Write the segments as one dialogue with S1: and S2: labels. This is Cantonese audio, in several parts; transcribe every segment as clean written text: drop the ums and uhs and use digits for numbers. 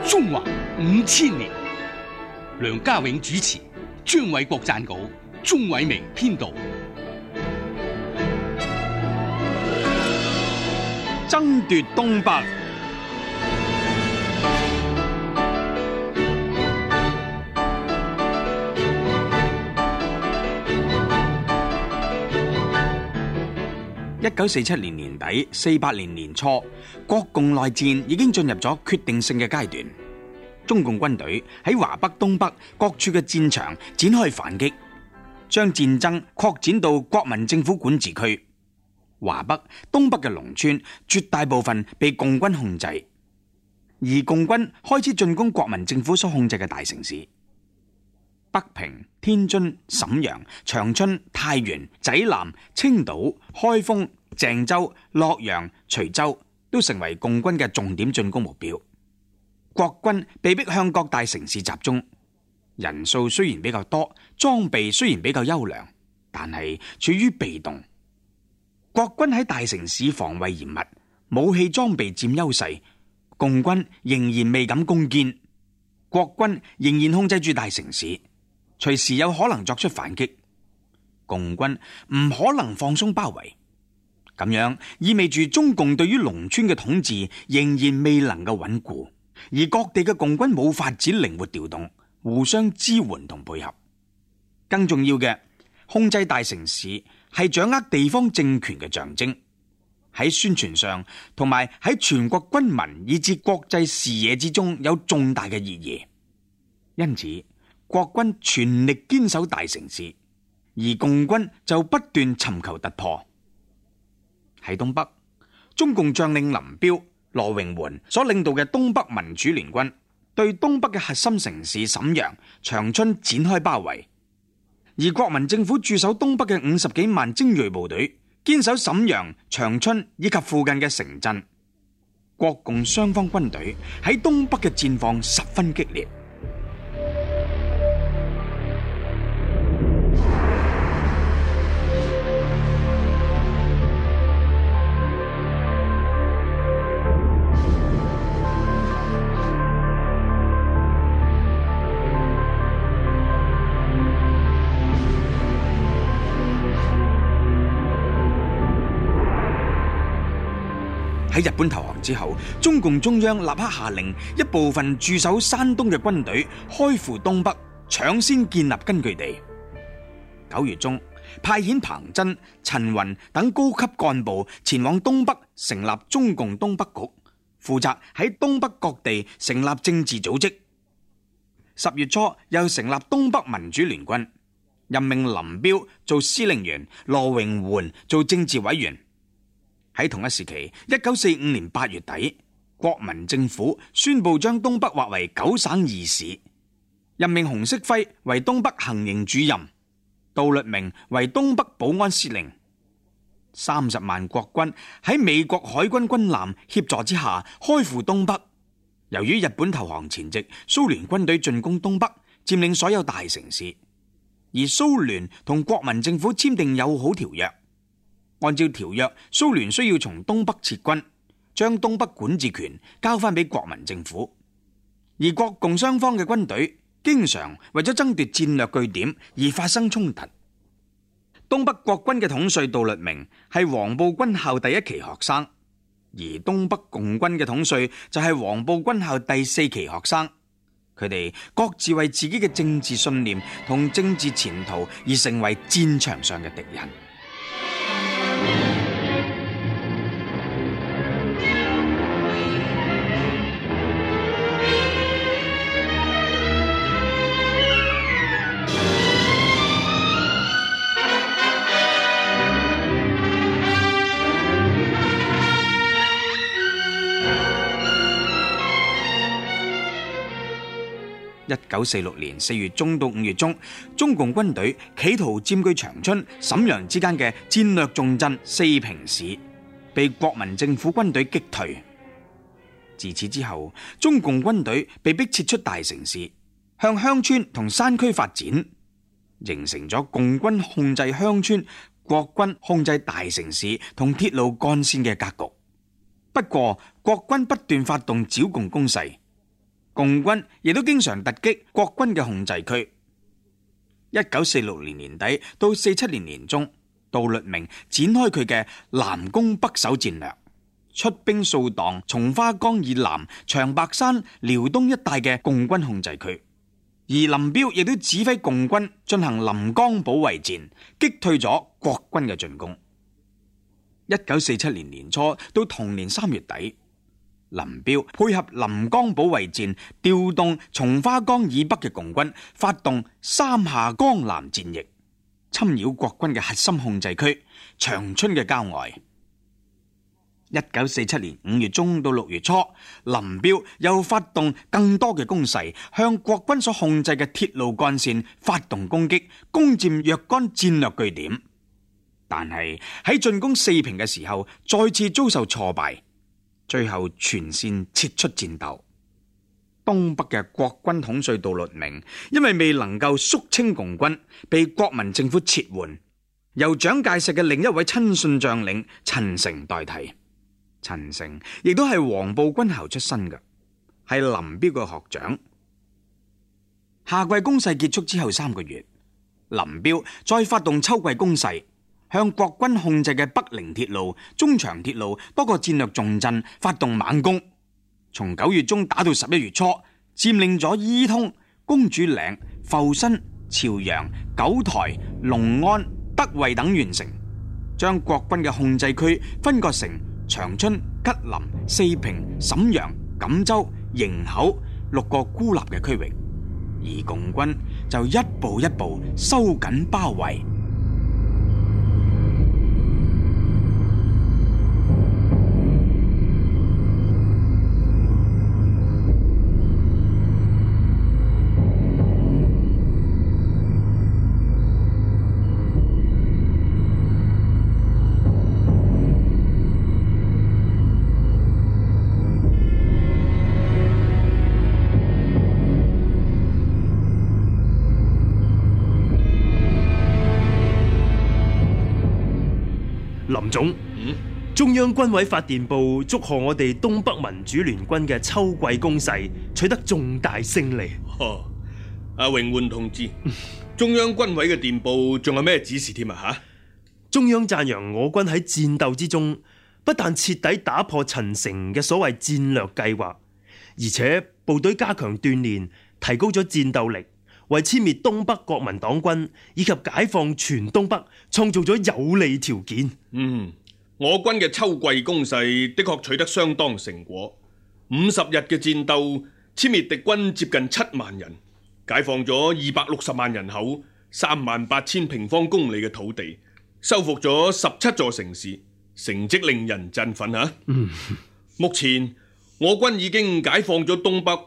S1: 中華5000年。梁家永主持，張偉國撰稿，鍾偉明編導。
S2: 爭奪東北。1947年年底，48年年初，國共內戰已經進入咗決定性嘅階段。中共軍隊喺華北、東北各處嘅戰場展開反擊，將戰爭擴展到國民政府管治區。華北、東北嘅農村絕大部分被共軍控制，而共軍開始進攻國民政府所控制嘅大城市。北平、天津、瀋陽、長春、太原、濟南、青島、開封、鄭州、洛陽、徐州都成為共軍嘅重點進攻目標。國軍被迫向各大城市集中，人數雖然比較多，裝備雖然比較優良，但係處於被動。國軍喺大城市防衛嚴密，武器裝備佔優勢，共軍仍然未敢攻堅。國軍仍然控制住大城市，隨時有可能作出反擊。共軍唔可能放鬆包圍，咁樣意味住中共對於農村嘅統治仍然未能夠穩固。而各地嘅共軍冇法子靈活調動，互相支援同配合。更重要嘅，控制大城市係掌握地方政權嘅象徵，喺宣傳上同埋喺全國軍民以至國際視野之中有重大嘅意義。因此，國軍全力堅守大城市，而共軍就不斷尋求突破。喺東北，中共將領林彪、羅榮桓所領導嘅東北民主聯軍對東北嘅核心城市瀋陽、長春展開包圍，而國民政府駐守東北嘅50幾萬精銳部隊堅守瀋陽、長春以及附近嘅城鎮。國共雙方軍隊喺東北嘅戰況十分激烈。喺日本投降之後，中共中央立刻下令一部分駐守山東嘅軍隊開赴東北，搶先建立根據地。9月中，派遣彭真、陳雲等高級幹部前往東北，成立中共東北局，負責喺東北各地成立政治組織。10月初，又成立東北民主聯軍，任命林彪做司令員，羅榮桓做政治委員。喺同一時期，1945年8月底，國民政府宣布將東北劃為9省2市，任命洪式輝為東北行營主任，杜聿明為東北保安司令。30萬國軍喺美國海軍軍艦協助之下開赴東北。由於日本投降前夕，蘇聯軍隊進攻東北，佔領所有大城市，而蘇聯同國民政府簽訂友好條約。按照條約，蘇聯需要從東北撤軍，將東北管治權交翻俾國民政府。而國共雙方嘅軍隊經常為咗爭奪戰略據點而發生衝突。東北國軍嘅統帥杜聿明係黃埔軍校第1期學生，而東北共軍嘅統帥就係黃埔軍校第4期學生。佢哋各自為自己嘅政治信念同政治前途而成為戰場上嘅敵人。1946年4月中到5月中，中共軍隊企圖佔據長春、瀋陽之間嘅戰略重鎮四平市，被國民政府軍隊擊退。自此之後，中共軍隊被迫撤出大城市，向鄉村同山區發展，形成咗共軍控制鄉村、國軍控制大城市同鐵路幹線嘅格局。不過，國軍不斷發動剿共攻勢。 共軍亦都經常突擊國軍嘅控制區。1946年年底到47年年中，杜聿明展開佢嘅南攻北守戰略，出兵掃蕩松花江以南長白山、遼東一帶嘅共軍控制區。而林彪亦都指揮共軍進行臨江保衛戰，擊退咗國軍嘅進攻。1947年年初到同年3月底，林彪配合臨江保衛戰，調動松花江以北嘅共軍，發動三下江南戰役，侵擾國軍嘅核心控制區長春嘅郊外。1947年5月中到6月初，林彪又發動更多嘅攻勢，向國軍所控制嘅鐵路幹線發動攻擊，攻佔若干戰略據點。但係喺進攻四平嘅時候，再次遭受挫敗，最後全線撤出戰鬥。東北嘅國軍統帥杜聿明因為未能夠肅清共軍，被國民政府撤換，由蔣介石嘅另一位親信將領陳誠代替。陳誠亦都係黃埔軍校出身嘅，係林彪嘅學長。夏季攻勢結束之後3個月，林彪再發動秋季攻勢，向國軍控制嘅北寧鐵路、中長鐵路多個戰略重鎮發動猛攻，從9月中打到11月初，佔領咗伊通、公主嶺、阜新、朝陽、九台、龍安、德惠等縣城，將國軍嘅控制區分割成長春、吉林、四平、瀋陽、錦州、營口6個孤立嘅區域，而共軍就一步一步收緊包圍。
S3: 林總，中央軍委發電報祝賀我哋東北民主聯軍嘅秋季攻勢取得重大勝利。
S4: 阿榮煥同志，中央軍委嘅電報仲有咩指示添啊？吓，
S3: 中央讚揚我軍喺戰鬥之中，不但徹底打破陳誠嘅所謂戰略計劃，而且部隊加強鍛煉，提高咗戰鬥力，為殲滅東北國民黨軍以及解放全東北創造咗有利條件。
S4: 我軍嘅秋季攻勢的確取得相當成果，50日嘅戰鬥，殲滅敵軍接近7萬人，解放咗260萬人口、38000平方公里嘅土地，收復咗17座城市，成績令人振奮啊！目前我軍已經解放咗東北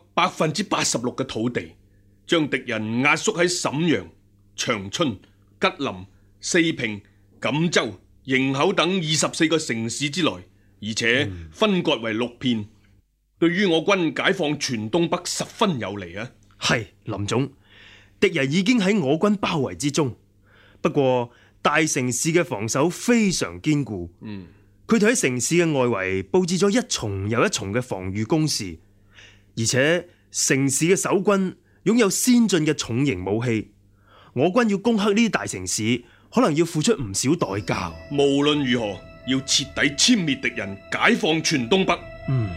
S4: 86%嘅土地，將敵人壓縮喺瀋陽、長春、吉林、四平、錦州、營口等24個城市之內，而且分割為6片，對於我軍解放全東北十分有利啊！
S3: 係，林總，敵人已經喺我軍包圍之中，不過大城市嘅防守非常堅固，佢哋喺城市嘅外圍佈置咗一重又一重嘅防禦工事，而且城市嘅守軍擁有先進嘅重型武器，我軍要攻克呢啲大城市，可能要付出唔少代價。
S4: 無論如何，要徹底殲滅敵人，解放全東北。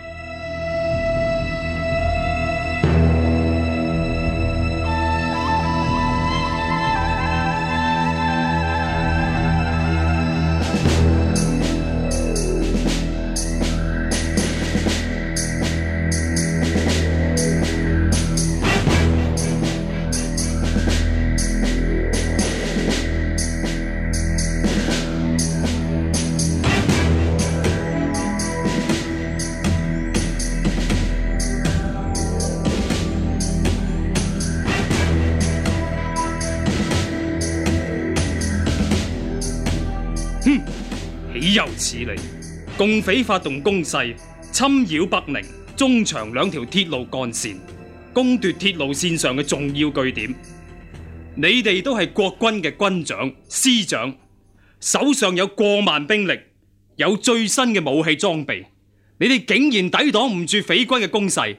S5: 豈有此理！共匪發動攻勢，侵擾北寧、中長2條鐵路幹線，攻奪鐵路線上嘅重要據點。你哋都係國軍嘅軍長、師長，手上有過萬兵力，有最新嘅武器裝備，你哋竟然抵擋唔住匪軍嘅攻勢，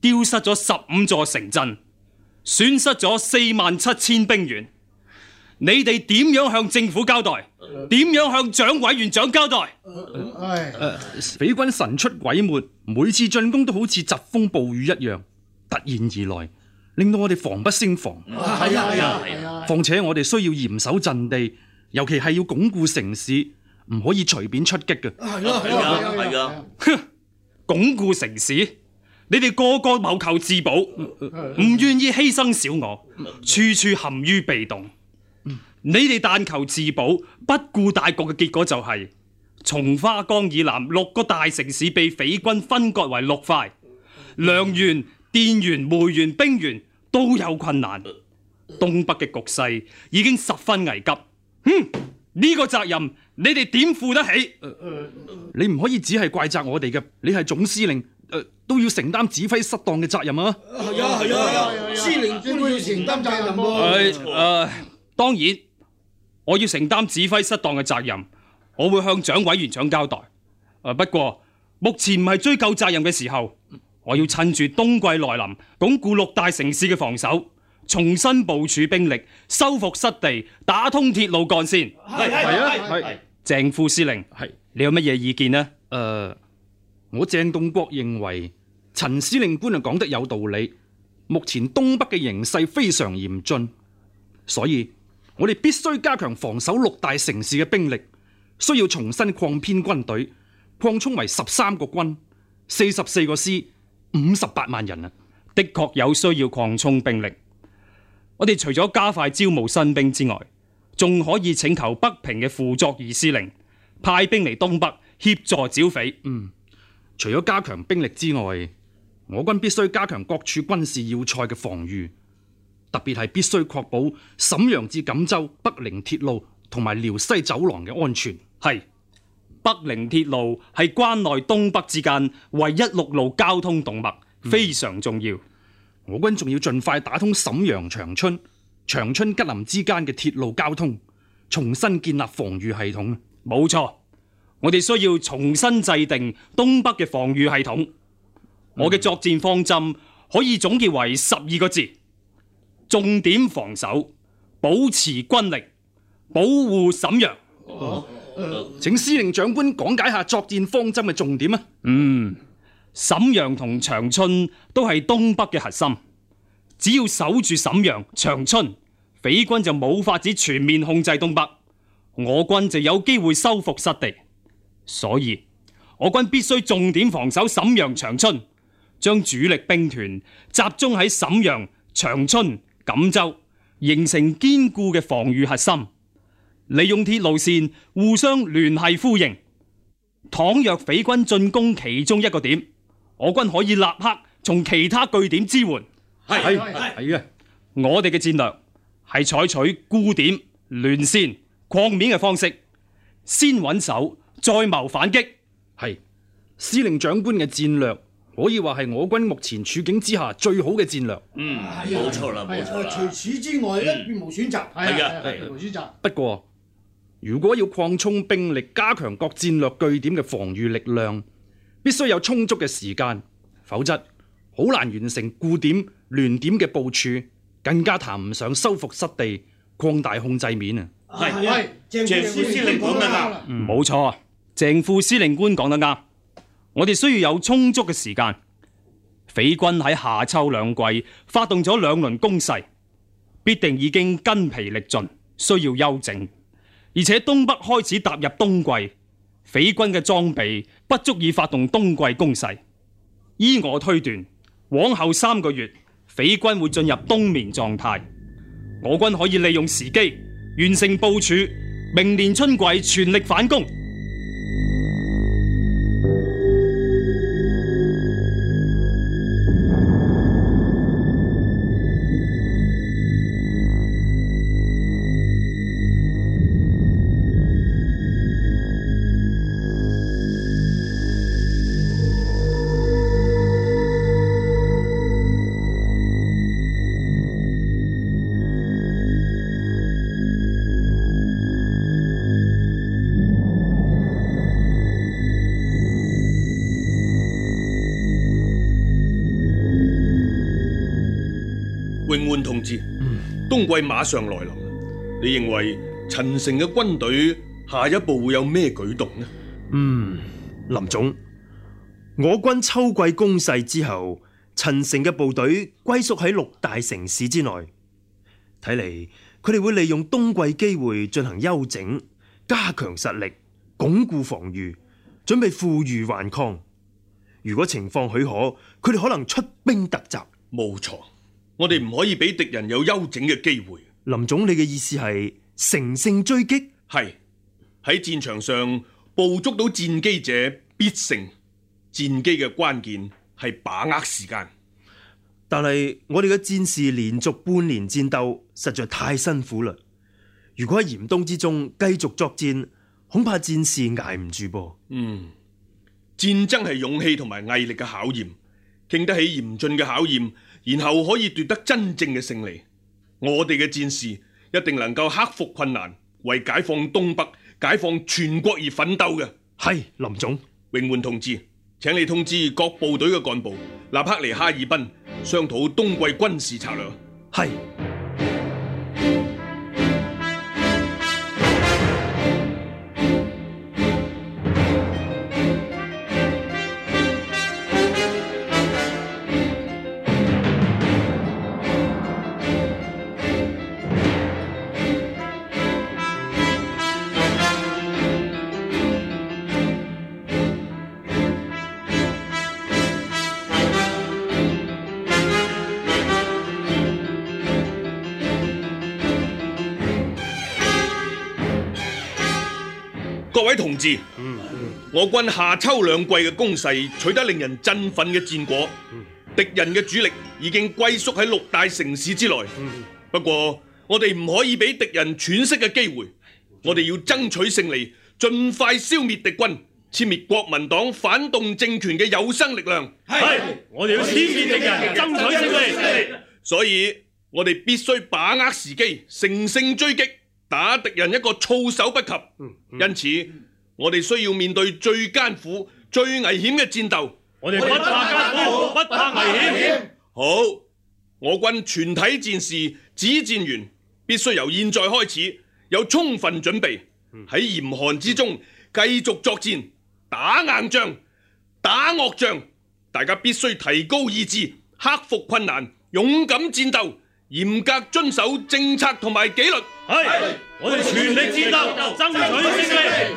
S5: 丟失咗15座城鎮，損失咗47000兵員。你哋點樣向政府交代？點樣向蔣委員長交代？
S6: 匪軍神出鬼沒，每次進攻都好似疾風暴雨一樣，突然而來，令到我哋防不勝防。係啊！況且我哋需要嚴守陣地，尤其係要鞏固城市，唔可以隨便出擊嘅。
S7: 係啊！
S5: 哼，鞏固城市，你哋個個謀求自保，唔願意犧牲小我，處處陷於被動。你哋但求自保，不顧大局嘅結果就係松花江以南6個大城市被匪軍分割為6塊，糧源、電源、煤源、兵源都有困難。東北嘅局勢已經十分危急。呢個責任你哋點負得起？
S6: 你唔可以只係怪責我哋嘅，你係總司令，都要承擔指揮失當嘅責任啊！
S7: 係啊！司令官要承擔責任喎。
S5: 當然。我要承擔指揮失當嘅責任，我會向蔣委員長交代。不過目前唔係追究責任嘅時候，我要趁住冬季來臨，鞏固6大城市嘅防守，重新部署兵力，收復失地，打通鐵路幹線。係。鄭副司令，你有乜嘢意見呢？
S6: 我鄭洞國認為陳司令官講得有道理。目前東北嘅形勢非常嚴峻，所以我哋必須加強防守6大城市嘅兵力，需要重新擴編軍隊，擴充為13個軍、44個師、58萬人啊！
S5: 的確有需要擴充兵力。我哋除咗加快招募新兵之外，仲可以請求北平嘅傅作義司令派兵嚟東北協助剿匪。
S6: 除咗加強兵力之外，我軍必須加強各處軍事要塞嘅防禦。特別係必須確保瀋陽至錦州北寧鐵路同埋遼西走廊嘅安全。
S5: 係，北寧鐵路係關內東北之間唯一陸路交通動脈，非常重要。
S6: 我軍仲要盡快打通瀋陽長春、長春吉林之間嘅鐵路交通，重新建立防禦系統。
S5: 冇錯，我哋需要重新制定東北嘅防禦系統。我嘅作戰方針可以總結為12個字。重點防守，保持軍力，保護瀋陽。
S6: 請司令長官講解下作戰方針嘅重點啊！
S5: 瀋陽同長春都係東北嘅核心，只要守住瀋陽、長春，匪軍就冇法子全面控制東北，我軍就有機會收復失地。所以，我軍必須重點防守瀋陽、長春，將主力兵團集中喺瀋陽、長春、錦州，形成堅固嘅防禦核心，利用鐵路線互相聯繫呼應。倘若匪軍進攻其中一個點，我軍可以立刻從其他據點支援。
S6: 係嘅，
S5: 我哋嘅戰略係採取固點、聯線、擴面嘅方式，先穩守，再謀反擊。
S6: 係，司令長官嘅戰略可以話係我軍目前處境之下最好嘅戰略。
S7: 冇錯啦，冇錯啦。除此之外咧，別無選擇。別無選擇。
S6: 不過，如果要擴充兵力，加強各戰略據點嘅防禦力量，必須有充足嘅時間，否則好難完成固點、聯點嘅部署，更加談唔上收復失地、擴大控制面啊！
S7: 係，鄭副司令講得啱。
S5: 冇錯，鄭副司令官講得啱。我哋需要有充足嘅時間。匪軍喺夏秋兩季發動咗2輪攻勢，必定已經筋疲力盡，需要休整。而且東北開始踏入冬季，匪軍嘅裝備不足以發動冬季攻勢。依我推斷，往後3個月，匪軍會進入冬眠狀態。我軍可以利用時機完成部署，明年春季全力反攻。
S4: 滿同志，冬季馬上來臨，你認為陳誠嘅軍隊下一步會有咩舉動呢？
S3: 林總，我軍秋季攻勢之後，陳誠嘅部隊歸宿喺6大城市之內，睇嚟佢哋會利用冬季機會進行休整，加強實力，鞏固防禦，準備負隅頑抗。如果情況許可，佢哋可能出兵突襲。
S4: 冇錯，我哋唔可以俾敵人有休整嘅機會。
S3: 林總，你嘅意思係乘勝追擊？
S4: 係，喺戰場上捕捉到戰機者必勝。戰機嘅關鍵係把握時間。
S3: 但係我哋嘅戰士連續半年戰鬥，實在太辛苦啦。如果喺嚴冬之中繼續作戰，恐怕戰士捱唔住噃。
S4: 戰爭係勇氣同埋毅力嘅考驗，經得起嚴峻嘅考驗，然後可以奪得真正嘅勝利。我哋嘅戰士一定能夠克服困難，為解放東北、解放全國而奮鬥嘅。
S3: 係，林總。
S4: 永煥同志，請你通知各部隊嘅幹部，立刻嚟哈爾濱商討冬季軍事策略。
S3: 係。
S4: 各位同志，我軍夏秋兩季嘅攻勢取得令人振奮嘅戰果，敵人嘅主力已經歸宿喺6大城市之內。不過我哋唔可以俾敵人喘息嘅機會，我哋要爭取勝利，盡快消滅敵軍，殲滅國民黨反動政權嘅有生力量。
S8: 係，我哋要殲滅敵人，爭取勝利。
S4: 所以我哋必須把握時機，乘勝追擊，打敵人一個措手不及。因此我哋需要面對最艱苦、最危險嘅戰鬥。
S8: 我哋不怕艱苦，不怕危險。
S4: 好，我軍全體戰士、指戰員必須由現在開始有充分準備，喺嚴寒之中繼續作戰，打硬仗、打惡仗。大家必須提高意志，克服困難，勇敢戰鬥，嚴格遵守政策同埋紀律。
S8: 係，我哋全力戰鬥，爭取勝利。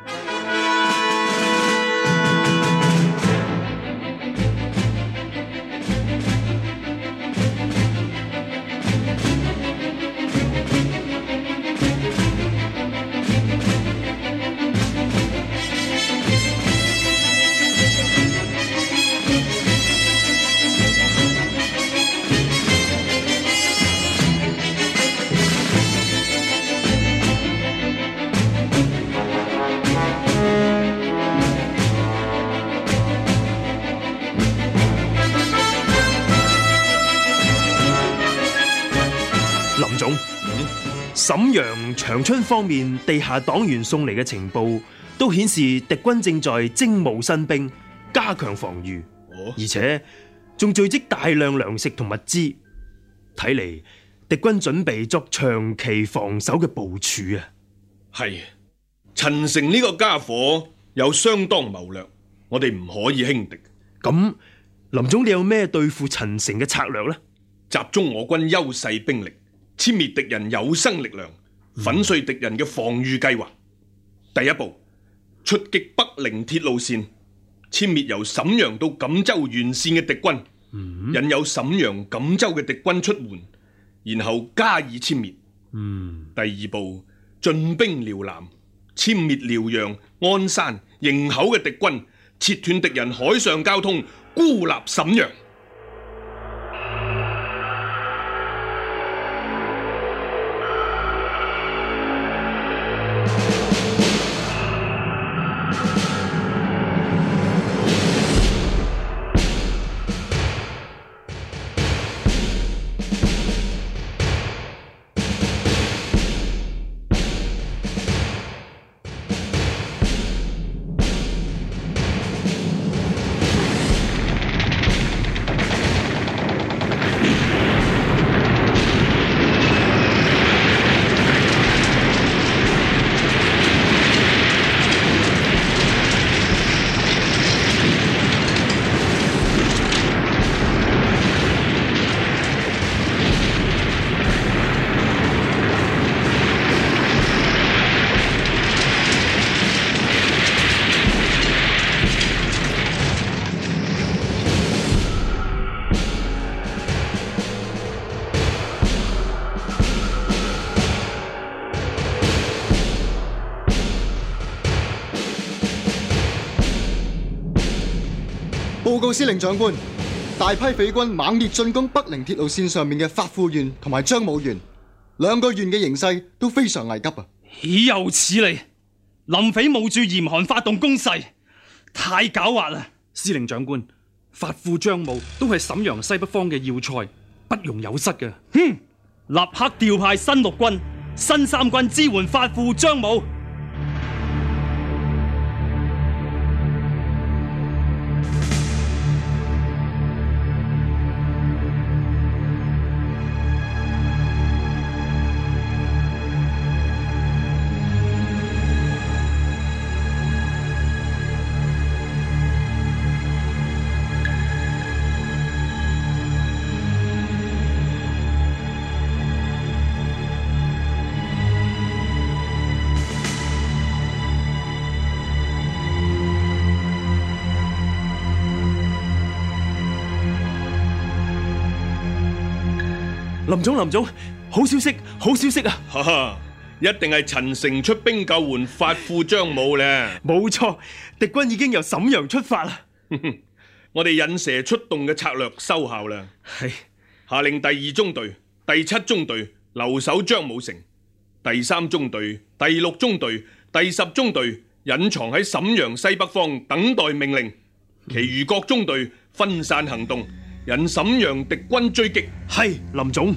S3: 林總，瀋陽、長春方面地下黨員送嚟嘅情報都顯示敵軍正在徵募新兵，加強防禦，而且仲聚積大量糧食同物資。睇嚟敵軍準備作長期防守嘅部署啊！
S4: 係，陳誠呢個家伙有相當謀略，我哋唔可以輕敵。
S3: 咁林總，你有咩對付陳誠嘅策略呢？
S4: 集中我軍優勢兵力，殲滅敵人有生力量，粉碎敵人嘅防禦計劃。第一步，出擊北陵鐵路線，殲滅由瀋陽到錦州沿線嘅敵軍，引誘瀋陽、錦州嘅敵軍出援，然後加以殲滅。第二步，進兵遼南，殲滅遼陽、鞍山、營口嘅敵軍，切斷敵人海上交通，孤立瀋陽。
S9: 報告司令長官，大批匪軍猛烈進攻北寧鐵路線上面嘅發富縣同埋張武縣，兩個縣嘅形勢都非常危急啊！
S5: 豈有此理！林匪冒住嚴寒發動攻勢，太狡猾啦！
S6: 司令長官，發富張武都係瀋陽西北方嘅要塞，不容有失嘅。
S5: 哼！立刻調派新六軍、新三軍支援發富張武。
S3: 林總，好消息，好消息啊！
S4: 哈哈，一定係陳誠出兵救援發富張武咧。
S3: 冇錯，敵軍已經由瀋陽出發啦。
S4: 我哋引蛇出洞嘅策略收效啦。
S3: 係，
S4: 下令第2中隊、第7中隊留守張武城，第3中隊、第6中隊、第10中隊隱藏喺瀋陽西北方等待命令，其餘各中隊分散行動，引瀋陽敵軍追擊。
S3: 係，林總。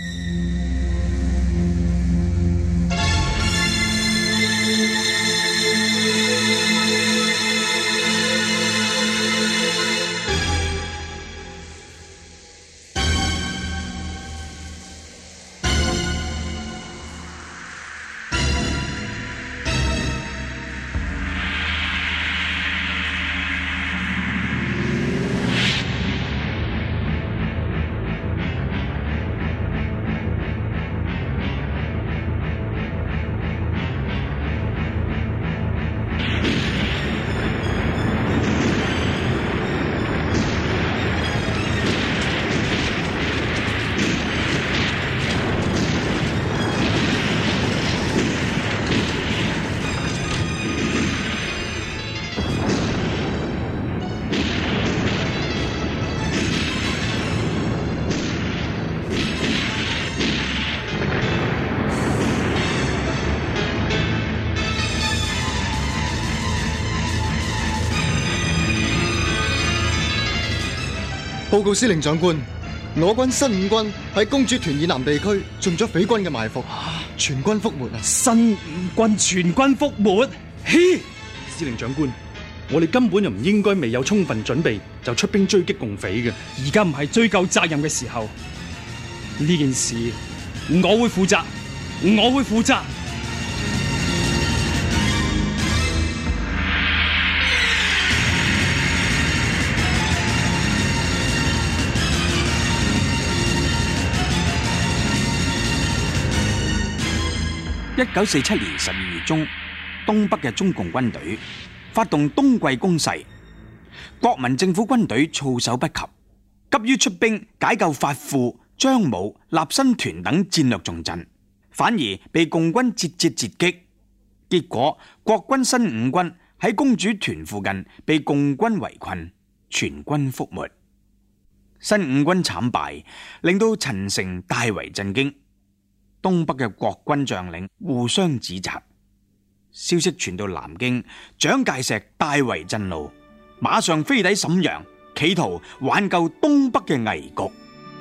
S9: 報告司令長官，我軍新5軍喺公主屯以南地區中咗匪軍嘅埋伏，全軍覆沒啊！
S5: 新5軍全軍覆沒？
S6: 嘿，司令長官，我哋根本就唔應該未有充分準備就出兵追擊共匪嘅。
S5: 而家唔係追究責任嘅時候，呢件事我會負責，我會負責。
S2: 1947年12月中，東北嘅中共軍隊發動冬季攻勢，國民政府軍隊措手不及，急於出兵解救發富、張武、立新屯等戰略重鎮，反而被共軍節節截擊。結果國軍新5軍喺公主屯附近被共軍圍困，全軍覆沒。新5軍慘敗，令到陳誠大為震驚。東北嘅國軍將領互相指責，消息傳到南京，蔣介石大為震怒，馬上飛抵瀋陽，企圖挽救東北嘅危局。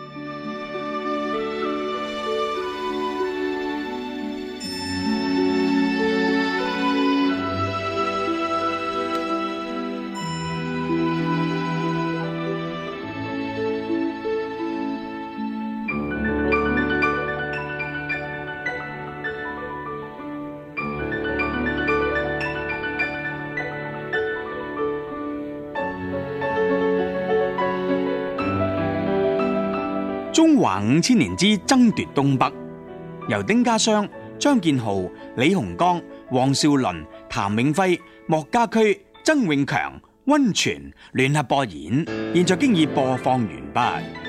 S2: 中華5000年之爭奪東北，由丁家湘、張建浩、李鴻剛、黃紹綸、譚永輝、莫家駒、曾永強、溫泉聯合播演，現在經已播放完畢。